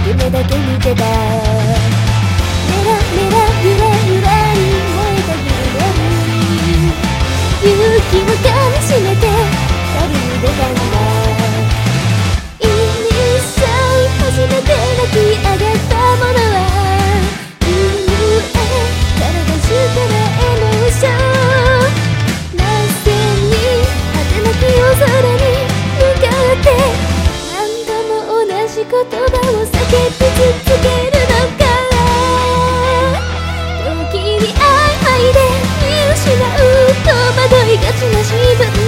夢だけ見てた。メラメラゆらゆらに燃えた昼夜、勇気をかみしめて旅に出たんだ。イニシャル初めて泣き上がったものは震え、体中からエモーション。なぜに果てなき夜空に向かって何度も同じ言葉を叫び続けるのか。時に曖昧で見失う戸惑いがちな自分